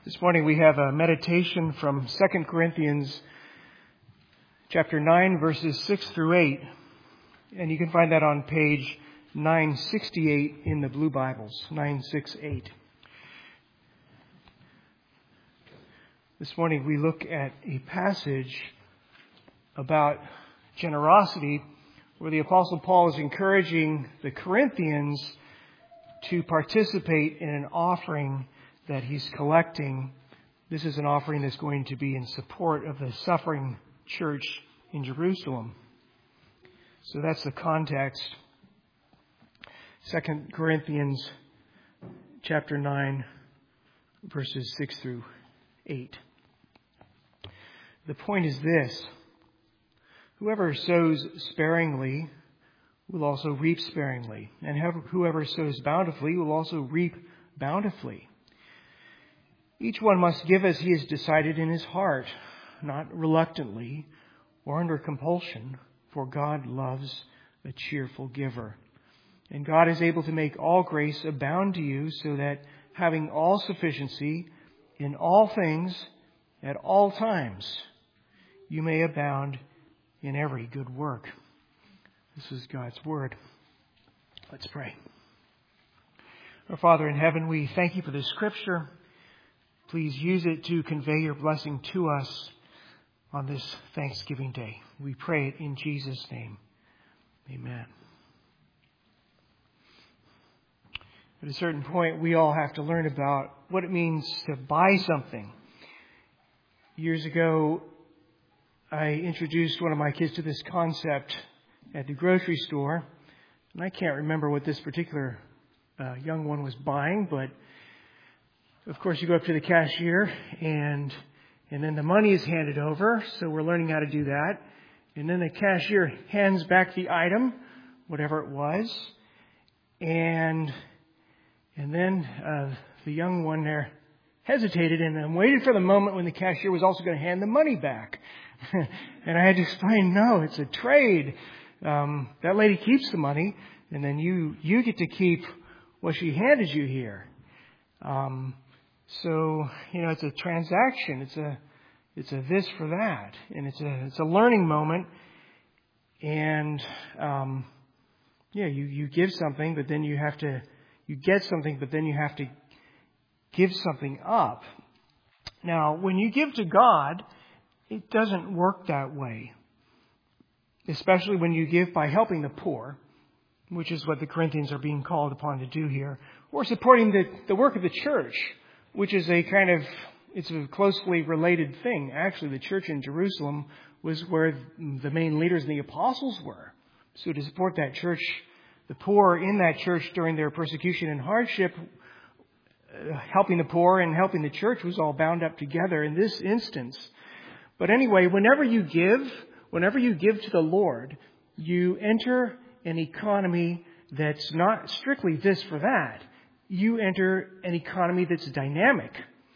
This morning we have a meditation from 2 Corinthians chapter 9, verses 6 through 8. And you can find that on page 968 in the Blue Bibles, 968. This morning we look at a passage about generosity where the Apostle Paul is encouraging the Corinthians to participate in an offering that he's collecting. This is an offering that's going to be in support of the suffering church in Jerusalem. So that's the context. 2 Corinthians chapter 9, verses 6 through 8. The point is this: whoever sows sparingly will also reap sparingly, and whoever sows bountifully will also reap bountifully. Each one must give as he has decided in his heart, not reluctantly or under compulsion, for God loves a cheerful giver. And God is able to make all grace abound to you, so that having all sufficiency in all things at all times, you may abound in every good work. This is God's Word. Let's pray. Our Father in heaven, we thank you for this Scripture. Please use it to convey your blessing to us on this Thanksgiving Day. We pray it in Jesus' name. Amen. At a certain point, we all have to learn about what it means to buy something. Years ago, I introduced one of my kids to this concept at the grocery store. And I can't remember what this particular young one was buying, but of course, you go up to the cashier and then the money is handed over. So we're learning how to do that. And then the cashier hands back the item, whatever it was. And then the young one there hesitated and waited for the moment when the cashier was also going to hand the money back. And I had to explain, no, it's a trade. That lady keeps the money, and then you get to keep what she handed you here. So, it's a transaction. It's a this for that. And it's a learning moment. And, you give something, but then you get something, but then you have to give something up. Now, when you give to God, it doesn't work that way. Especially when you give by helping the poor, which is what the Corinthians are being called upon to do here, or supporting the work of the church, which is it's a closely related thing. Actually, the church in Jerusalem was where the main leaders and the apostles were. So to support that church, the poor in that church during their persecution and hardship, helping the poor and helping the church was all bound up together in this instance. But anyway, whenever you give to the Lord, you enter an economy that's not strictly this for that. You enter an economy that's dynamic.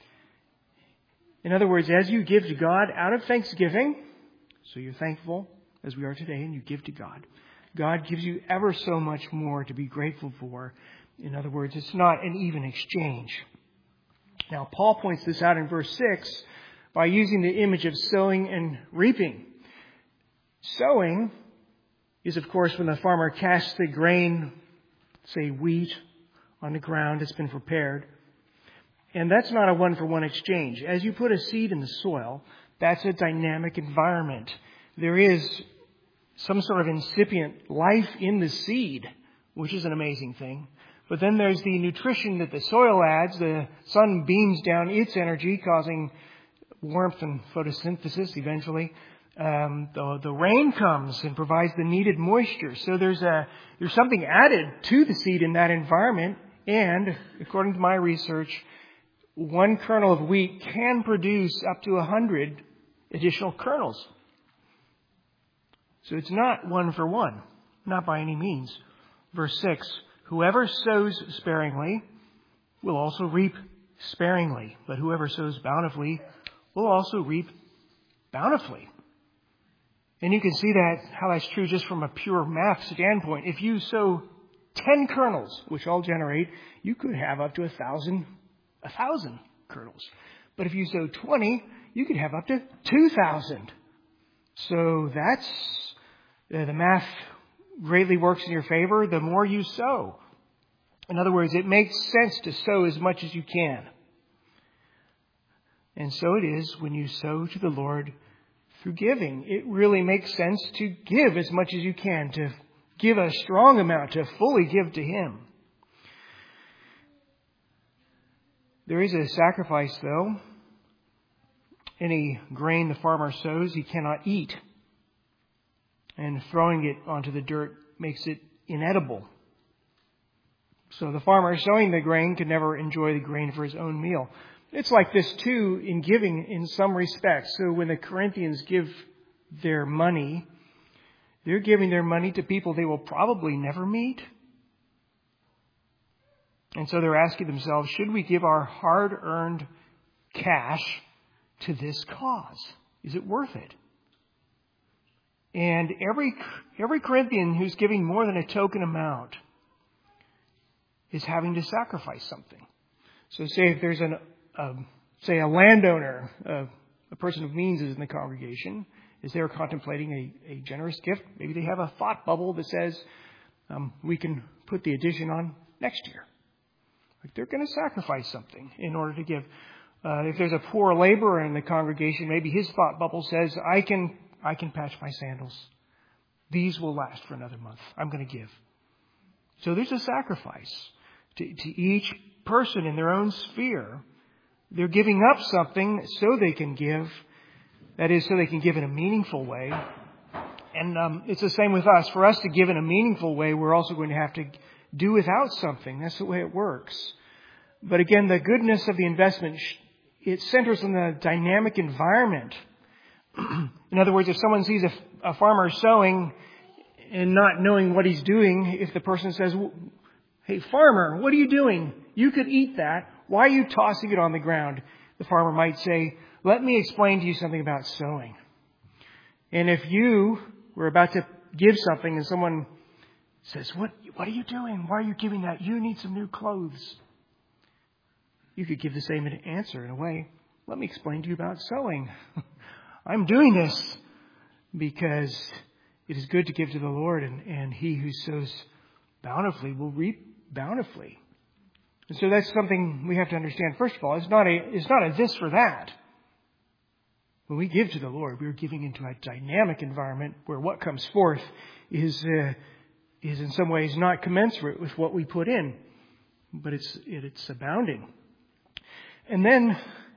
In other words, as you give to God out of thanksgiving, so you're thankful as we are today and you give to God, God gives you ever so much more to be grateful for. In other words, it's not an even exchange. Now, Paul points this out in verse 6 by using the image of sowing and reaping. Sowing is, of course, when the farmer casts the grain, say wheat, on the ground that's been prepared. And that's not a one-for-one exchange. As you put a seed in the soil, that's a dynamic environment. There is some sort of incipient life in the seed, which is an amazing thing. But then there's the nutrition that the soil adds. The sun beams down its energy, causing warmth and photosynthesis eventually. The rain comes and provides the needed moisture. So there's something added to the seed in that environment. And according to my research, one kernel of wheat can produce up to 100 additional kernels. So it's not one for one, not by any means. Verse 6, whoever sows sparingly will also reap sparingly, but whoever sows bountifully will also reap bountifully. And you can see how that's true just from a pure math standpoint. If you sow 10 kernels, which all generate, you could have up to 1,000 kernels. But if you sow 20, you could have up to 2,000. So the math greatly works in your favor the more you sow. In other words, it makes sense to sow as much as you can. And so it is when you sow to the Lord through giving. It really makes sense to give as much as you can, to give a strong amount, to fully give to Him. There is a sacrifice, though. Any grain the farmer sows, he cannot eat. And throwing it onto the dirt makes it inedible. So the farmer sowing the grain could never enjoy the grain for his own meal. It's like this, too, in giving in some respects. So when the Corinthians give their money, they're giving their money to people they will probably never meet. And so they're asking themselves, should we give our hard-earned cash to this cause? Is it worth it? And every Corinthian who's giving more than a token amount is having to sacrifice something. So say if there's a landowner, a person of means is in the congregation, as they're contemplating a generous gift, maybe they have a thought bubble that says, we can put the addition on next year. Like they're going to sacrifice something in order to give. If there's a poor laborer in the congregation, maybe his thought bubble says, I can patch my sandals. These will last for another month. I'm going to give. So there's a sacrifice to each person in their own sphere. They're giving up something so they can give. That is, so they can give in a meaningful way. And it's the same with us. For us to give in a meaningful way, we're also going to have to do without something. That's the way it works. But again, the goodness of the investment, it centers on the dynamic environment. In other words, if someone sees a farmer sowing and not knowing what he's doing, if the person says, hey, farmer, what are you doing? You could eat that. Why are you tossing it on the ground? The farmer might say, let me explain to you something about sowing. And if you were about to give something and someone says, what are you doing? Why are you giving that? You need some new clothes. You could give the same answer in a way. Let me explain to you about sowing. I'm doing this because it is good to give to the Lord, and he who sows bountifully will reap bountifully. And so that's something we have to understand. First of all, it's not a this or that. When we give to the Lord, we're giving into a dynamic environment where what comes forth is in some ways not commensurate with what we put in, but it's abounding. And then,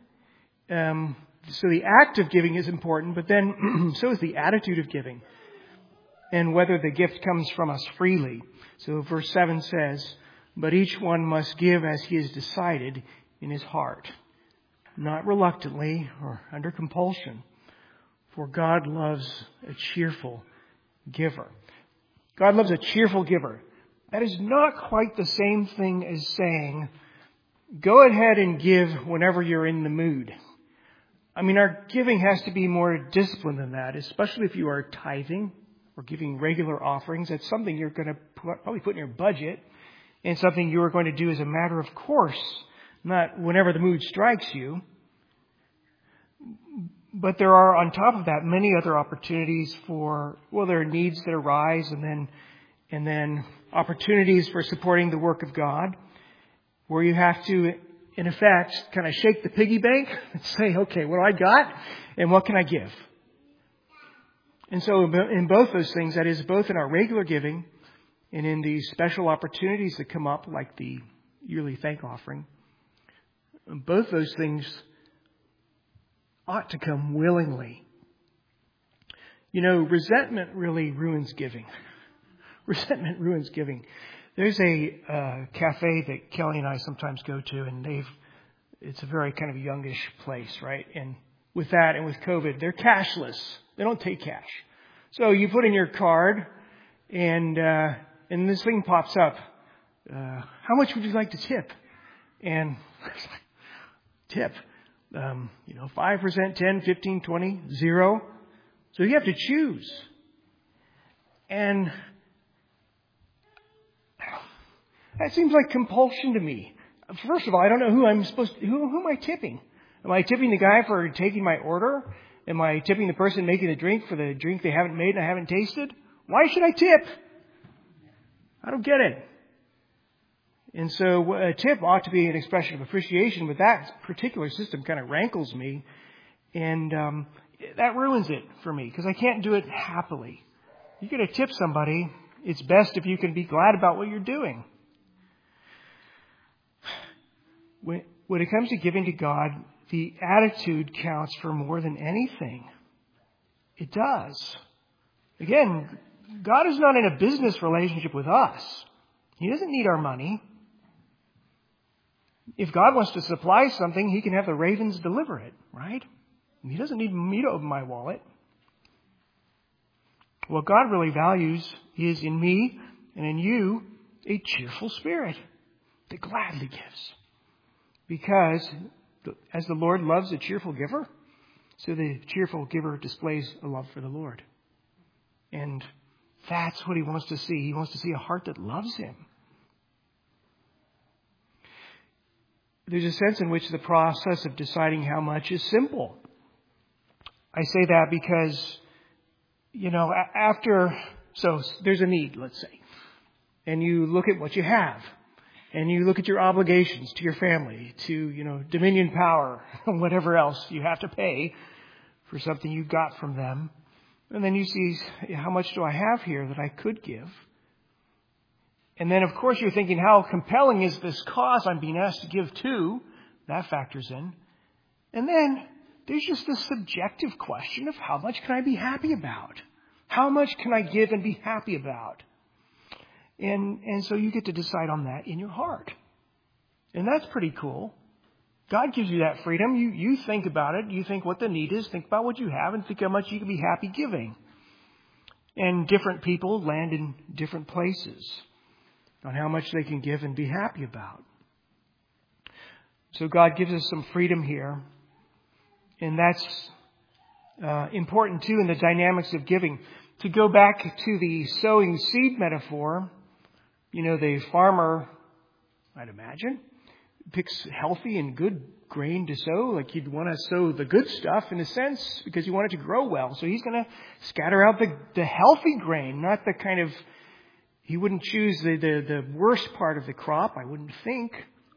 so the act of giving is important, but then so is the attitude of giving, and whether the gift comes from us freely. So verse 7 says, but each one must give as he has decided in his heart, not reluctantly or under compulsion, for God loves a cheerful giver. God loves a cheerful giver. That is not quite the same thing as saying, go ahead and give whenever you're in the mood. I mean, our giving has to be more disciplined than that, especially if you are tithing or giving regular offerings. That's something you're going to probably put in your budget, and something you are going to do as a matter of course, not whenever the mood strikes you. But there are, on top of that, many other opportunities for, there are needs that arise, and then opportunities for supporting the work of God, where you have to, in effect, kind of shake the piggy bank and say, okay, what do I got and what can I give? And so in both those things, that is both in our regular giving and in the special opportunities that come up, like the yearly thank offering, both those things ought to come willingly. You know, resentment really ruins giving. Resentment ruins giving. There's a cafe that Kelly and I sometimes go to, and it's a very kind of youngish place, right? And with that and with COVID, they're cashless. They don't take cash. So you put in your card, and this thing pops up. How much would you like to tip? And tip, 5%, 10, 15, 20, 0. So you have to choose. And that seems like compulsion to me. First of all, I don't know who am I tipping? Am I tipping the guy for taking my order? Am I tipping the person making the drink for the drink they haven't made and I haven't tasted? Why should I tip? I don't get it. And so a tip ought to be an expression of appreciation, but that particular system kind of rankles me, and that ruins it for me because I can't do it happily. You're going to tip somebody, it's best if you can be glad about what you're doing. When it comes to giving to God, the attitude counts for more than anything. It does. Again, God is not in a business relationship with us. He doesn't need our money. If God wants to supply something, He can have the ravens deliver it, right? He doesn't need me to open my wallet. What God really values is in me and in you a cheerful spirit that gladly gives. Because as the Lord loves a cheerful giver, so the cheerful giver displays a love for the Lord. And that's what He wants to see. He wants to see a heart that loves Him. There's a sense in which the process of deciding how much is simple. I say that because, so there's a need, let's say, and you look at what you have, and you look at your obligations to your family, to, dominion power, whatever else you have to pay for something you got from them. And then you see, how much do I have here that I could give? And then, of course, you're thinking, how compelling is this cause I'm being asked to give to? That factors in. And then there's just this subjective question of how much can I be happy about? How much can I give and be happy about? And so you get to decide on that in your heart. And that's pretty cool. God gives you that freedom. You think about it. You think what the need is. Think about what you have and think how much you can be happy giving. And different people land in different places on how much they can give and be happy about. So God gives us some freedom here. And that's important too in the dynamics of giving. To go back to the sowing seed metaphor, the farmer, I'd imagine, picks healthy and good grain to sow. Like you'd want to sow the good stuff in a sense because you want it to grow well. So he's going to scatter out the healthy grain, not the kind of, he wouldn't choose the worst part of the crop, I wouldn't think.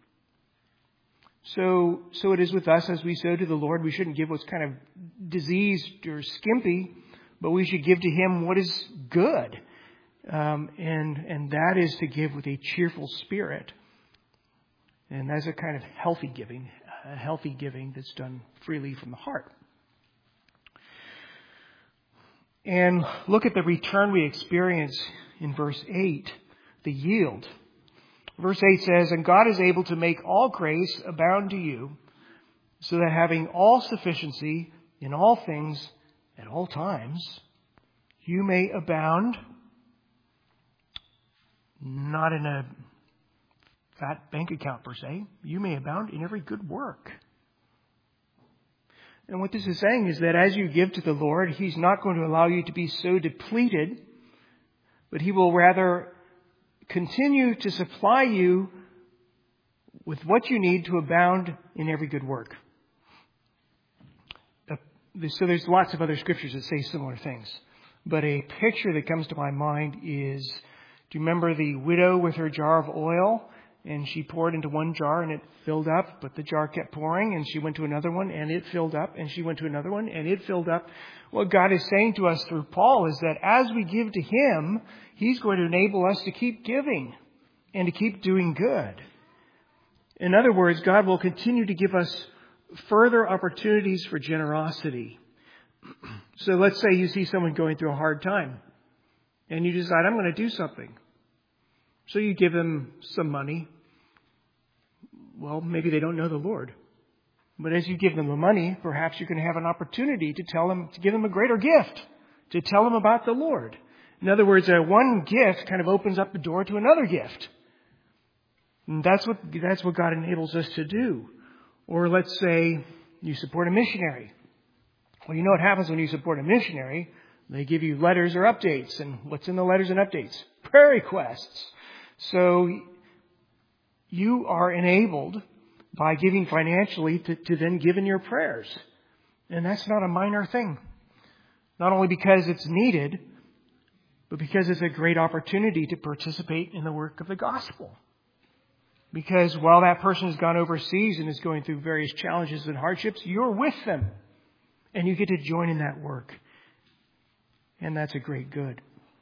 So it is with us as we sow to the Lord. We shouldn't give what's kind of diseased or skimpy, but we should give to Him what is good. And that is to give with a cheerful spirit. And that's a kind of healthy giving that's done freely from the heart. And look at the return we experience in verse 8, the yield. Verse 8 says, "And God is able to make all grace abound to you, so that having all sufficiency in all things at all times, you may abound," not in a fat bank account per se, "you may abound in every good work." And what this is saying is that as you give to the Lord, He's not going to allow you to be so depleted, but He will rather continue to supply you with what you need to abound in every good work. So there's lots of other scriptures that say similar things. But a picture that comes to my mind is, do you remember the widow with her jar of oil? And she poured into one jar and it filled up, but the jar kept pouring, and she went to another one and it filled up, and she went to another one and it filled up. What God is saying to us through Paul is that as we give to Him, He's going to enable us to keep giving and to keep doing good. In other words, God will continue to give us further opportunities for generosity. So let's say you see someone going through a hard time and you decide, I'm going to do something. So you give them some money. Well, maybe they don't know the Lord. But as you give them the money, perhaps you can have an opportunity to give them a greater gift, to tell them about the Lord. In other words, one gift kind of opens up the door to another gift. And that's what God enables us to do. Or let's say you support a missionary. Well, you know what happens when you support a missionary? They give you letters or updates. And what's in the letters and updates? Prayer requests. So you are enabled by giving financially to then give in your prayers. And that's not a minor thing. Not only because it's needed, but because it's a great opportunity to participate in the work of the gospel. Because while that person has gone overseas and is going through various challenges and hardships, you're with them. And you get to join in that work. And that's a great good.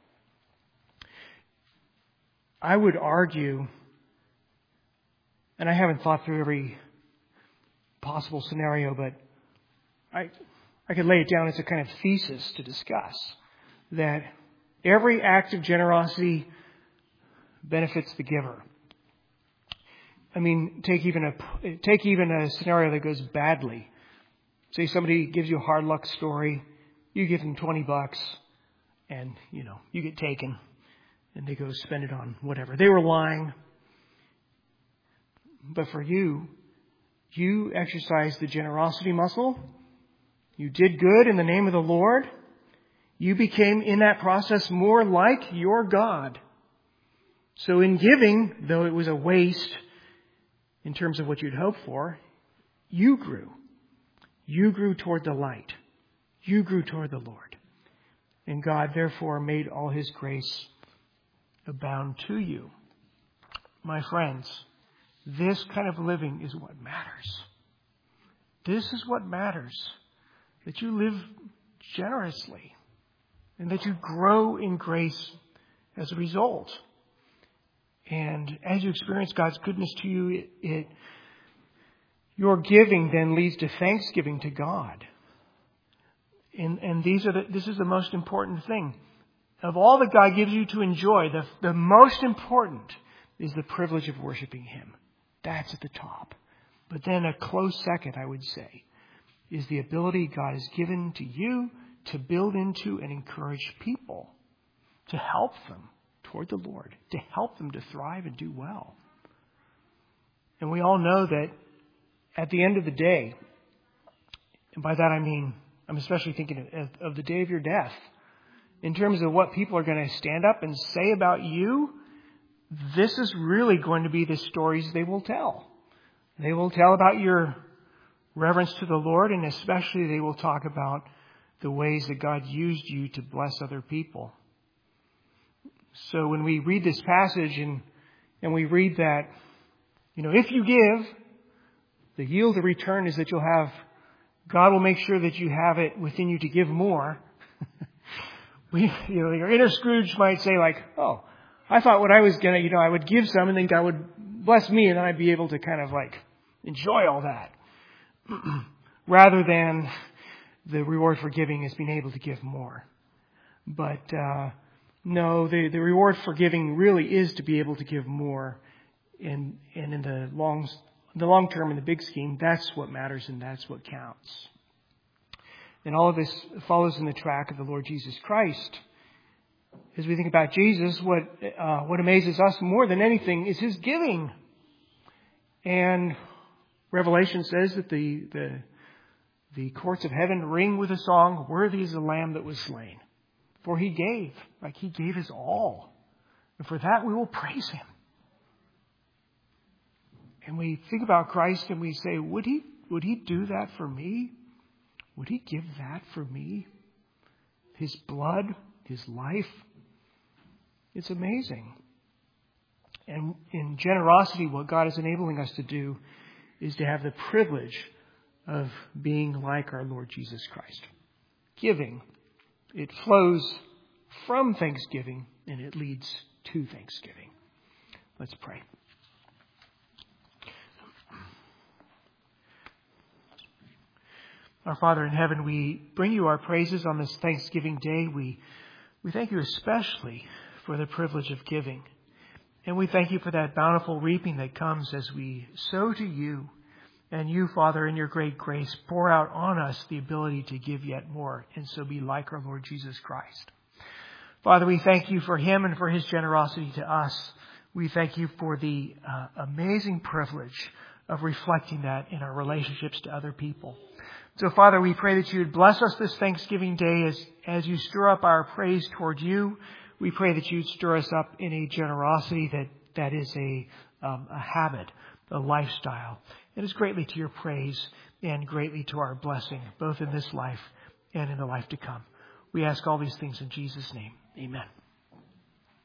I would argue, and I haven't thought through every possible scenario, but I could lay it down as a kind of thesis to discuss, that every act of generosity benefits the giver. I mean, take even a scenario that goes badly. Say somebody gives you a hard luck story, you give them $20, and you get taken, and they go spend it on whatever. They were lying. But for you exercised the generosity muscle. You did good in the name of the Lord. You became in that process more like your God. So in giving, though it was a waste in terms of what you'd hoped for, you grew. You grew toward the light. You grew toward the Lord. And God therefore made all His grace abound to you. My friends, this kind of living is what matters. This is what matters. That you live generously and that you grow in grace as a result. And as you experience God's goodness to you, your giving then leads to thanksgiving to God. And this is the most important thing. Of all that God gives you to enjoy, the most important is the privilege of worshiping Him. That's at the top. But then a close second, I would say, is the ability God has given to you to build into and encourage people, to help them toward the Lord, to help them to thrive and do well. And we all know that at the end of the day, and by that I mean, I'm especially thinking of the day of your death, in terms of what people are going to stand up and say about you, this is really going to be the stories they will tell. They will tell about your reverence to the Lord, and especially they will talk about the ways that God used you to bless other people. So when we read this passage and we read that, if you give, the yield of return is that God will make sure that you have it within you to give more. Your inner Scrooge might say like, oh, I thought what I was going to, I would give some and then God would bless me and then I'd be able to kind of like enjoy all that. Rather than the reward for giving is being able to give more. But no, the reward for giving really is to be able to give more. And in the long term, in the big scheme, that's what matters and that's what counts. And all of this follows in the track of the Lord Jesus Christ. As we think about Jesus, what amazes us more than anything is His giving. And Revelation says that the courts of heaven ring with a song, worthy is the Lamb that was slain. For He gave His all. And for that we will praise Him. And we think about Christ and we say, would He do that for me? Would He give that for me? His blood, His life. It's amazing. And in generosity, what God is enabling us to do is to have the privilege of being like our Lord Jesus Christ. Giving. It flows from thanksgiving and it leads to thanksgiving. Let's pray. Our Father in heaven, we bring you our praises on this Thanksgiving Day. We thank you especially for the privilege of giving. And we thank you for that bountiful reaping that comes as we sow to you. And you, Father, in your great grace, pour out on us the ability to give yet more and so be like our Lord Jesus Christ. Father, we thank you for Him and for His generosity to us. We thank you for the amazing privilege of reflecting that in our relationships to other people. So, Father, we pray that you would bless us this Thanksgiving Day as you stir up our praise toward you. We pray that you'd stir us up in a generosity that is a habit, the lifestyle. It is greatly to your praise and greatly to our blessing, both in this life and in the life to come. We ask all these things in Jesus' name. Amen.